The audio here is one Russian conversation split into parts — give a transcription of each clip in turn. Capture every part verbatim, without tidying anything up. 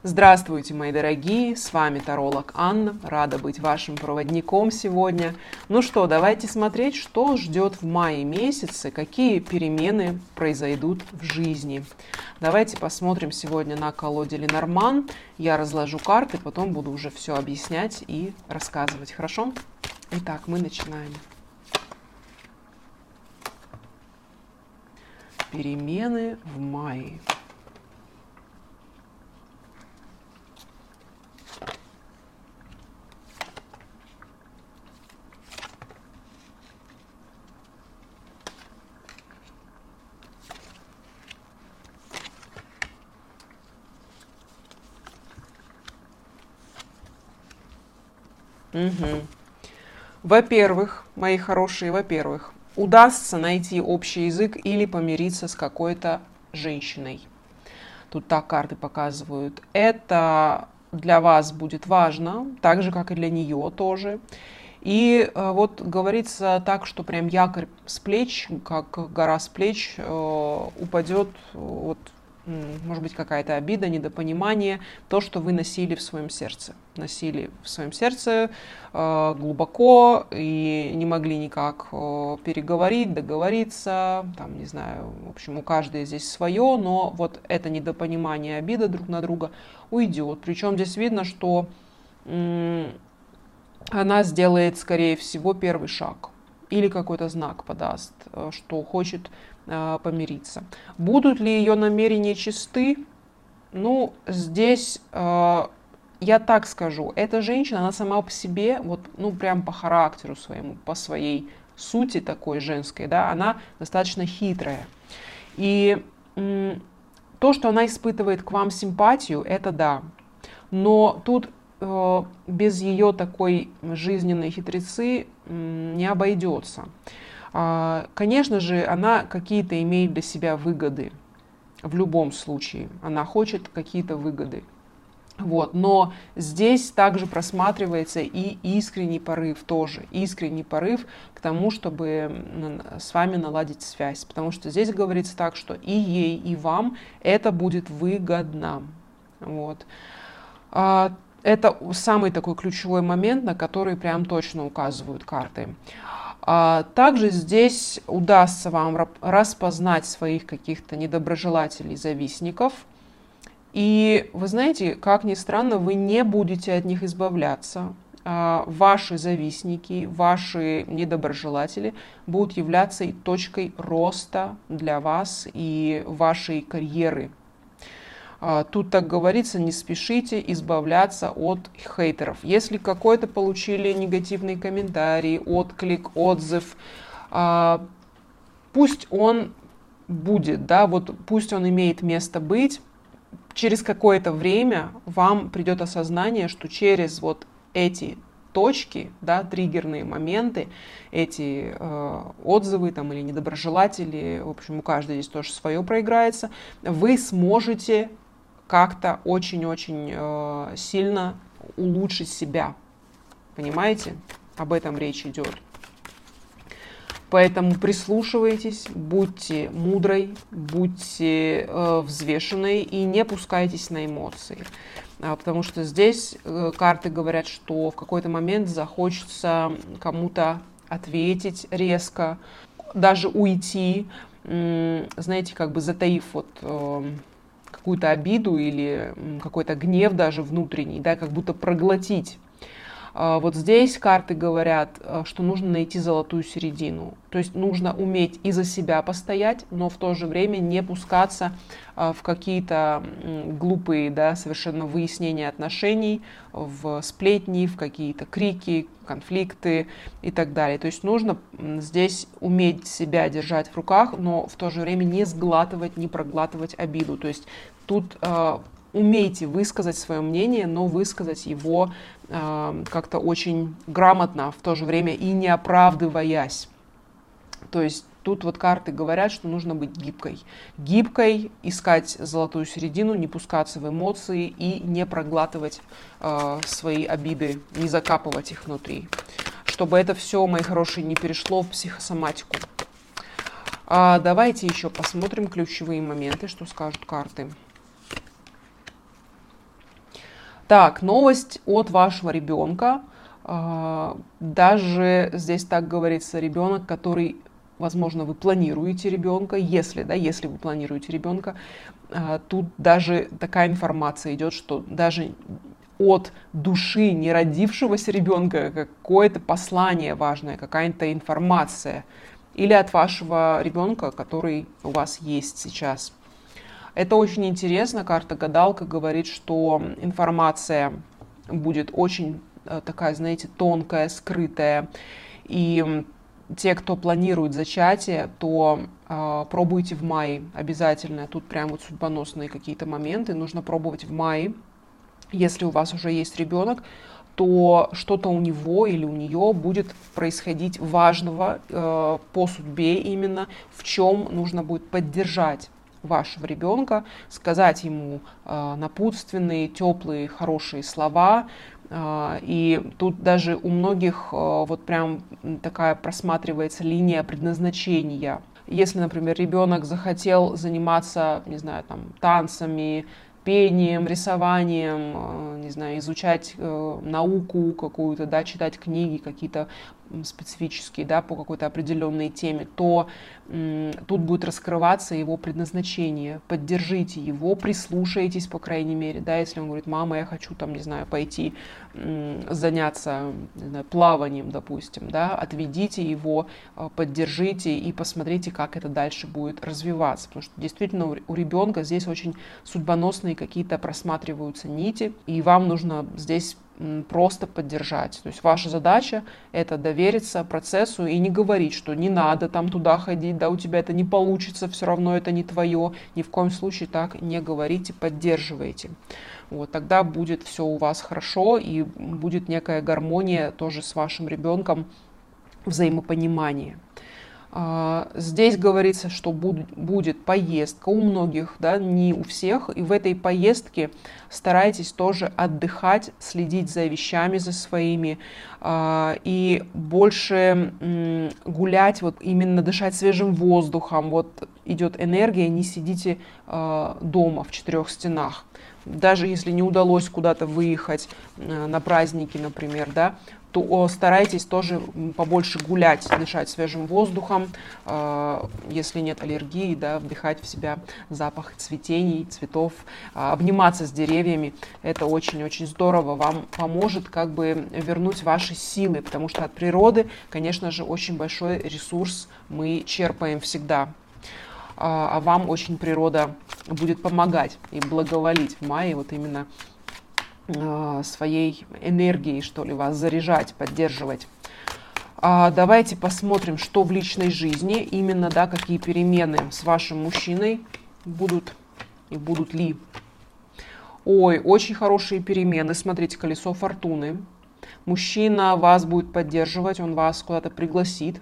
Здравствуйте, мои дорогие, с вами таролог Анна, рада быть вашим проводником сегодня. Ну что, давайте смотреть, что ждет в мае месяце, какие перемены произойдут в жизни. Давайте посмотрим сегодня на колоде Ленорман. Я разложу карты, потом буду уже все объяснять и рассказывать, хорошо? Итак, мы начинаем. Перемены в мае. Угу. Во-первых, мои хорошие, во-первых, удастся найти общий язык или помириться с какой-то женщиной. Тут так карты показывают. Это для вас будет важно, так же, как и для нее тоже. И э, вот говорится так, что прям якорь с плеч, как гора с плеч, э, упадет вот, может быть, какая-то обида, недопонимание, то, что вы носили в своем сердце. Носили в своем сердце э, глубоко и не могли никак э, переговорить, договориться, там, не знаю, в общем, у каждой здесь свое, но вот это недопонимание, обида друг на друга уйдет. Причем здесь видно, что м- она сделает, скорее всего, первый шаг или какой-то знак подаст, э, что хочет помириться. Будут ли ее намерения чисты? Ну, здесь э, я так скажу, эта женщина, она сама по себе, вот, ну, прям по характеру своему, по своей сути такой женской, да, она достаточно хитрая. И м, то, что она испытывает к вам симпатию, это да. Но тут э, без ее такой жизненной хитрецы м, не обойдется. Конечно же, она какие-то имеет для себя выгоды. В любом случае, она хочет какие-то выгоды. Вот. Но здесь также просматривается и искренний порыв тоже. Искренний порыв к тому, чтобы с вами наладить связь. Потому что здесь говорится так, что и ей, и вам это будет выгодно. Вот. Это самый такой ключевой момент, на который прям точно указывают карты. Также здесь удастся вам распознать своих каких-то недоброжелателей, завистников. И вы знаете, как ни странно, вы не будете от них избавляться. Ваши завистники, ваши недоброжелатели будут являться и точкой роста для вас и вашей карьеры. Тут так говорится, не спешите избавляться от хейтеров. Если какой-то получили негативный комментарий, отклик, отзыв, пусть он будет, да, вот пусть он имеет место быть. Через какое-то время вам придет осознание, что через вот эти точки, да, триггерные моменты, эти э, отзывы там, или недоброжелатели, в общем, у каждой здесь тоже свое проиграется, вы сможете как-то очень-очень э, сильно улучшить себя. Понимаете? Об этом речь идет. Поэтому прислушивайтесь, будьте мудрой, будьте э, взвешенной и не пускайтесь на эмоции. А, потому что здесь э, карты говорят, что в какой-то момент захочется кому-то ответить резко, даже уйти, м- знаете, как бы затаив вот... Э, какую-то обиду или какой-то гнев даже внутренний, да, как будто проглотить. Вот здесь карты говорят, что нужно найти золотую середину. То есть нужно уметь и за себя постоять, но в то же время не пускаться в какие-то глупые, да, совершенно выяснения отношений, в сплетни, в какие-то крики, конфликты и так далее. То есть нужно здесь уметь себя держать в руках, но в то же время не сглатывать, не проглатывать обиду. То есть тут э, умейте высказать свое мнение, но высказать его э, как-то очень грамотно, в то же время и не оправдываясь. То есть тут вот карты говорят, что нужно быть гибкой. Гибкой, искать золотую середину, не пускаться в эмоции и не проглатывать э, свои обиды, не закапывать их внутри. Чтобы это все, мои хорошие, не перешло в психосоматику. А давайте еще посмотрим ключевые моменты, что скажут карты. Так, новость от вашего ребенка. А, Даже здесь так говорится, ребенок, который, возможно, вы планируете ребенка, если, да, если вы планируете ребенка, а, тут даже такая информация идет, что даже от души не родившегося ребенка какое-то послание важное, какая-то информация, или от вашего ребенка, который у вас есть сейчас. Это очень интересно. Карта гадалка говорит, что информация будет очень э, такая, знаете, тонкая, скрытая. И те, кто планирует зачатие, то э, пробуйте в мае обязательно. Тут прям вот судьбоносные какие-то моменты. Нужно пробовать в мае. Если у вас уже есть ребенок, то что-то у него или у нее будет происходить важного э, по судьбе именно, в чем нужно будет поддержать вашего ребенка, сказать ему э, напутственные, теплые, хорошие слова. Э, и тут даже у многих э, вот прям такая просматривается линия предназначения. Если, например, ребенок захотел заниматься, не знаю, там, танцами, пением, рисованием, не знаю, изучать э, науку какую-то, да, читать книги какие-то специфические, да, по какой-то определенной теме, то м, тут будет раскрываться его предназначение. Поддержите его, прислушайтесь, по крайней мере, да, если он говорит: мама, я хочу там, не знаю, пойти м, заняться, не знаю, плаванием, допустим, да, отведите его, поддержите и посмотрите, как это дальше будет развиваться, потому что действительно у, у ребенка здесь очень судьбоносные какие-то просматриваются нити, и вам нужно здесь просто поддержать. То есть ваша задача — это довериться процессу и не говорить, что не надо там туда ходить, да, у тебя это не получится, все равно это не твое. Ни в коем случае так не говорите, поддерживайте. Вот, тогда будет все у вас хорошо и будет некая гармония тоже с вашим ребенком, взаимопонимание. Здесь говорится, что будет поездка у многих, да, не у всех, и в этой поездке старайтесь тоже отдыхать, следить за вещами, за своими, и больше гулять, вот именно дышать свежим воздухом. Вот идет энергия, не сидите дома в четырех стенах. Даже если не удалось куда-то выехать на праздники, например, да, то старайтесь тоже побольше гулять, дышать свежим воздухом, если нет аллергии, да, вдыхать в себя запах цветений, цветов, обниматься с деревьями. Это очень-очень здорово, вам поможет как бы вернуть ваши силы, потому что от природы, конечно же, очень большой ресурс мы черпаем всегда. А вам очень природа будет помогать и благоволить в мае, вот именно своей энергией, что ли, вас заряжать, поддерживать. А давайте посмотрим, что в личной жизни, именно, да, какие перемены с вашим мужчиной будут и будут ли. Ой, очень хорошие перемены. Смотрите, колесо фортуны. Мужчина вас будет поддерживать, он вас куда-то пригласит.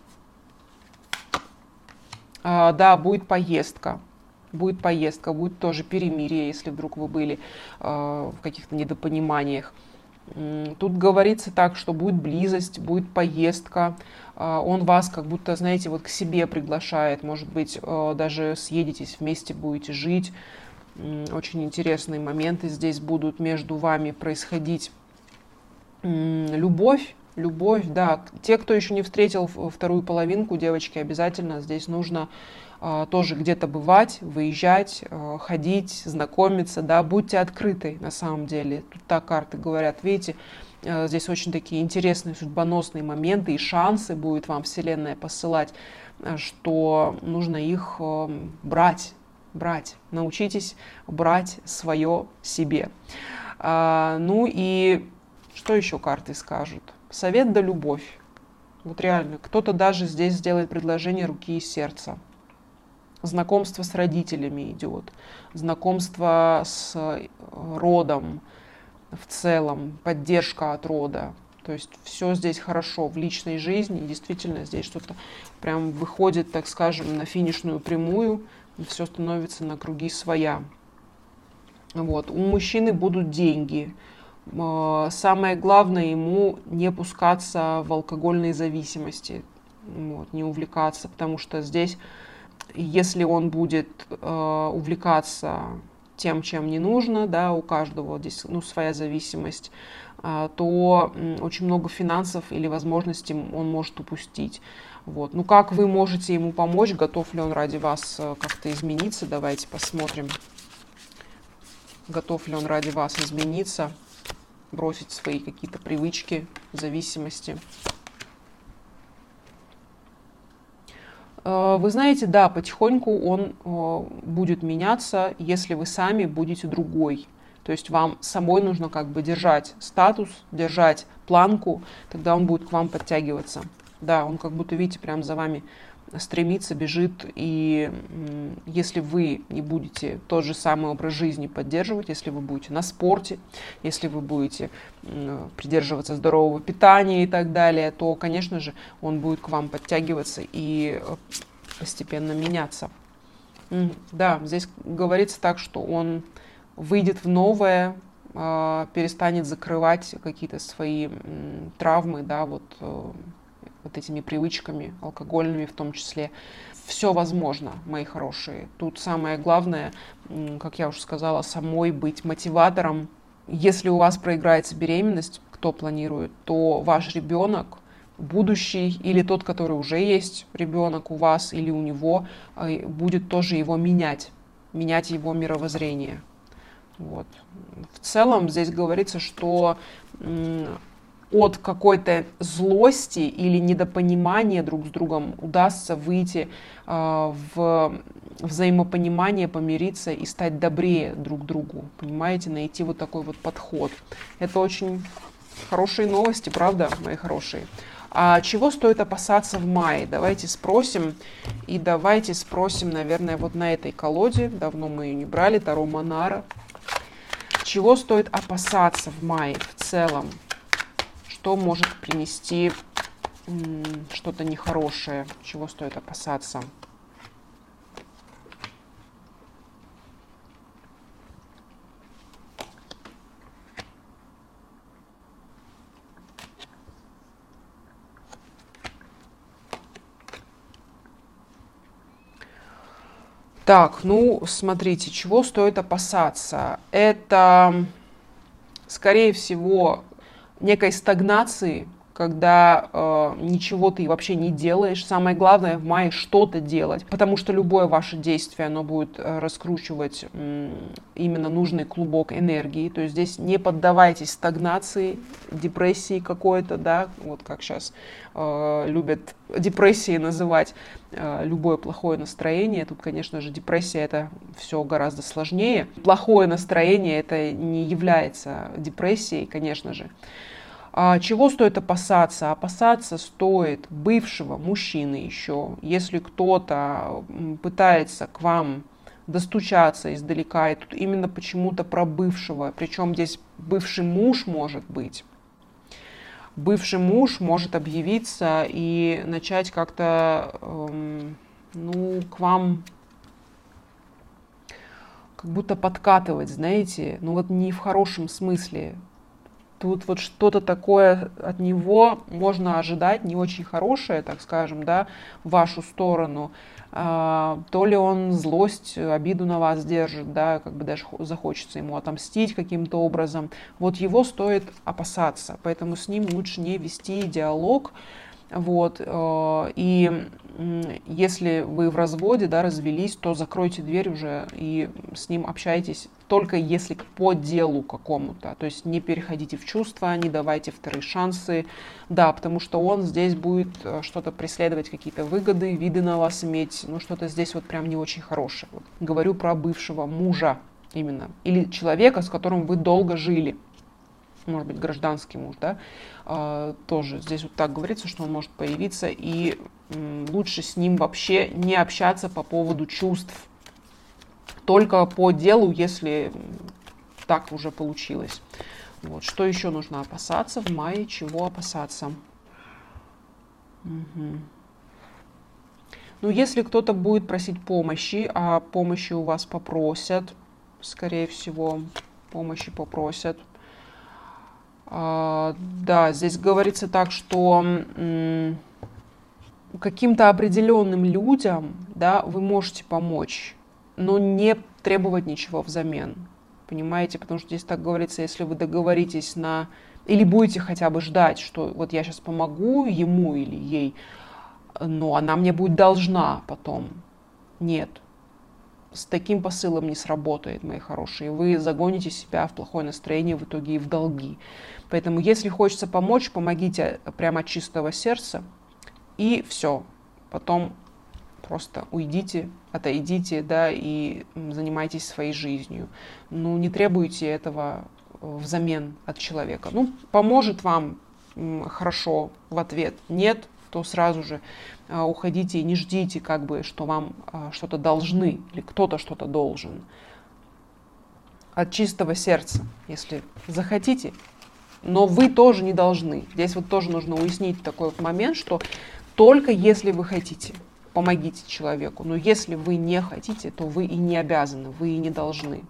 А, да, будет поездка. Будет поездка, будет тоже перемирие, если вдруг вы были э, в каких-то недопониманиях. Тут говорится так, что будет близость, будет поездка. Э, он вас как будто, знаете, вот к себе приглашает. Может быть, э, даже съедетесь вместе, будете жить. Э, очень интересные моменты здесь будут между вами происходить. Э, любовь. Любовь, да. Те, кто еще не встретил вторую половинку, девочки, обязательно здесь нужно э, тоже где-то бывать, выезжать, э, ходить, знакомиться, да, будьте открыты на самом деле. Тут так карты говорят, видите, э, здесь очень такие интересные судьбоносные моменты и шансы будет вам Вселенная посылать, э, что нужно их э, брать, брать. Научитесь брать свое себе. Э, ну и что еще карты скажут? Совет да любовь. Вот реально, кто-то даже здесь сделает предложение руки и сердца. Знакомство с родителями идет, знакомство с родом в целом, поддержка от рода. То есть все здесь хорошо в личной жизни, действительно здесь что-то прям выходит, так скажем, на финишную прямую, и все становится на круги своя. Вот. У мужчины будут деньги. Самое главное ему не пускаться в алкогольные зависимости, вот, не увлекаться, потому что здесь, если он будет э, увлекаться тем, чем не нужно, да, у каждого здесь, ну, своя зависимость, то очень много финансов или возможностей он может упустить. Вот. Ну, как вы можете ему помочь? Готов ли он ради вас как-то измениться? Давайте посмотрим. Готов ли он ради вас измениться, бросить свои какие-то привычки, зависимости? Вы знаете, да, потихоньку он будет меняться, если вы сами будете другой. То есть вам самой нужно как бы держать статус, держать планку, тогда он будет к вам подтягиваться. Да, он как будто, видите, прям за вами стремится, бежит. И если вы не будете тот же самый образ жизни поддерживать, если вы будете на спорте, если вы будете придерживаться здорового питания и так далее, то, конечно же, он будет к вам подтягиваться и постепенно меняться. Да, здесь говорится так, что он выйдет в новое, перестанет закрывать какие-то свои травмы, да, вот, вот этими привычками, алкогольными в том числе. Все возможно, мои хорошие. Тут самое главное, как я уже сказала, самой быть мотиватором. Если у вас проиграется беременность, кто планирует, то ваш ребенок, будущий или тот, который уже есть ребенок у вас или у него, будет тоже его менять, менять его мировоззрение. Вот. В целом здесь говорится, что от какой-то злости или недопонимания друг с другом удастся выйти э, в взаимопонимание, помириться и стать добрее друг другу. Понимаете, найти вот такой вот подход. Это очень хорошие новости, правда, мои хорошие? А чего стоит опасаться в мае? Давайте спросим. И давайте спросим, наверное, вот на этой колоде. Давно мы ее не брали. Таро Монара. Чего стоит опасаться в мае в целом? Что может принести м, что-то нехорошее? Чего стоит опасаться? Так, ну, смотрите, чего стоит опасаться? Это, скорее всего, некой стагнации, когда э, ничего ты вообще не делаешь. Самое главное в мае что-то делать, потому что любое ваше действие, оно будет раскручивать м, именно нужный клубок энергии. То есть здесь не поддавайтесь стагнации, депрессии какой-то, да, вот как сейчас э, любят депрессией называть э, любое плохое настроение. Тут, конечно же, депрессия — это все гораздо сложнее. Плохое настроение — это не является депрессией, конечно же. А чего стоит опасаться? Опасаться стоит бывшего мужчины еще. Если кто-то пытается к вам достучаться издалека, и тут именно почему-то про бывшего, причем здесь бывший муж может быть. Бывший муж может объявиться и начать как-то, эм, ну, к вам как будто подкатывать, знаете, ну вот не в хорошем смысле. Тут вот что-то такое от него можно ожидать, не очень хорошее, так скажем, да, в вашу сторону. А, то ли он злость, обиду на вас держит, да, как бы даже захочется ему отомстить каким-то образом. Вот его стоит опасаться, поэтому с ним лучше не вести диалог. Вот, и если вы в разводе, да, развелись, то закройте дверь уже и с ним общайтесь только если по делу какому-то. То есть не переходите в чувства, не давайте вторые шансы. Да, потому что он здесь будет что-то преследовать, какие-то выгоды, виды на вас иметь. Ну, что-то здесь вот прям не очень хорошее. Вот. Говорю про бывшего мужа именно. Или человека, с которым вы долго жили. Может быть, гражданский муж, да, а, тоже здесь вот так говорится, что он может появиться, и м, лучше с ним вообще не общаться по поводу чувств, только по делу, если так уже получилось. Вот. Что еще нужно опасаться в мае, чего опасаться? Угу. Ну, если кто-то будет просить помощи, а помощи у вас попросят, скорее всего, помощи попросят. Uh, да, здесь говорится так, что м, каким-то определенным людям, да, вы можете помочь, но не требовать ничего взамен. Понимаете? Потому что здесь так говорится, если вы договоритесь на... Или будете хотя бы ждать, что вот я сейчас помогу ему или ей, но она мне будет должна потом. Нет. С таким посылом не сработает, мои хорошие. Вы загоните себя в плохое настроение, в итоге и в долги. Поэтому, если хочется помочь, помогите прямо от чистого сердца, и все. Потом просто уйдите, отойдите, да, и занимайтесь своей жизнью. Ну, не требуйте этого взамен от человека. Ну, поможет вам хорошо в ответ. Нет, то сразу же а, уходите и не ждите, как бы, что вам а, что-то должны или кто-то что-то должен. От чистого сердца, если захотите, но вы тоже не должны. Здесь вот тоже нужно уяснить такой вот момент, что только если вы хотите, помогите человеку, но если вы не хотите, то вы и не обязаны, вы и не должны.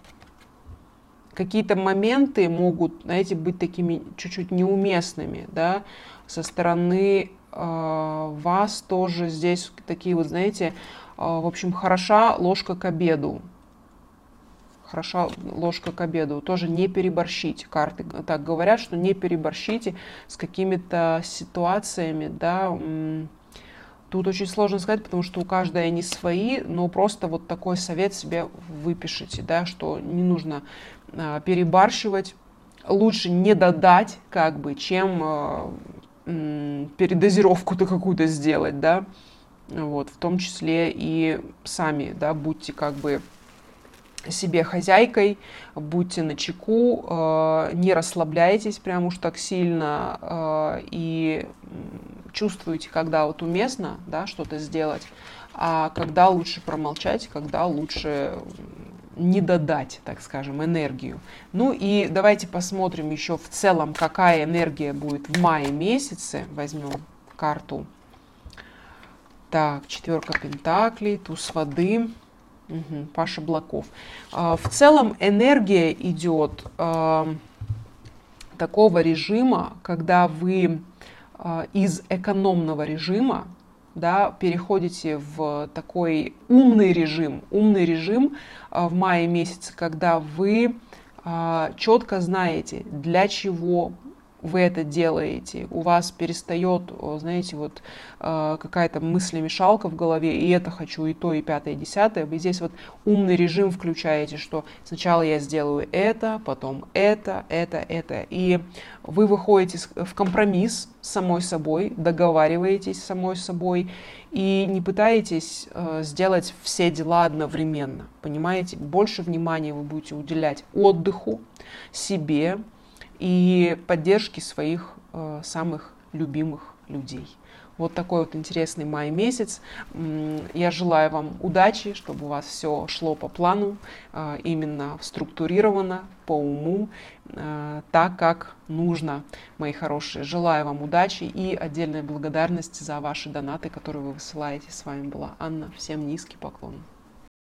Какие-то моменты могут, знаете, быть такими чуть-чуть неуместными, да, со стороны э, вас тоже здесь такие вот, знаете, э, в общем, хороша ложка к обеду. Хороша ложка к обеду. Тоже не переборщите. Карты так говорят, что не переборщите с какими-то ситуациями, да. Тут очень сложно сказать, потому что у каждой они свои, но просто вот такой совет себе выпишите, да, что не нужно а, перебарщивать, лучше не додать, как бы, чем а, м, передозировку-то какую-то сделать, да, вот, в том числе и сами, да, будьте как бы себе хозяйкой, будьте начеку, э, не расслабляйтесь прям уж так сильно э, и чувствуйте, когда вот уместно, да, что-то сделать, а когда лучше промолчать, когда лучше не додать, так скажем, энергию. Ну и давайте посмотрим еще в целом, какая энергия будет в мае месяце. Возьмем карту. Так, четверка пентаклей, туз воды. Угу, Паш облаков. В целом энергия идет э, такого режима, когда вы э, из экономного режима, да, переходите в такой умный режим. Умный режим э, в мае месяце, когда вы э, четко знаете, для чего вы это делаете, у вас перестает, знаете, вот какая-то мыслемешалка в голове, и это хочу, и то, и пятое, и десятое. Вы здесь вот умный режим включаете, что сначала я сделаю это, потом это, это, это. И вы выходите в компромисс с самой собой, договариваетесь с самой собой, и не пытаетесь сделать все дела одновременно. Понимаете? Больше внимания вы будете уделять отдыху, себе, и поддержки своих э, самых любимых людей. Вот такой вот интересный май месяц. Я желаю вам удачи, чтобы у вас все шло по плану, э, именно структурировано, по уму, э, так, как нужно, мои хорошие. Желаю вам удачи и отдельная благодарность за ваши донаты, которые вы высылаете. С вами была Анна. Всем низкий поклон.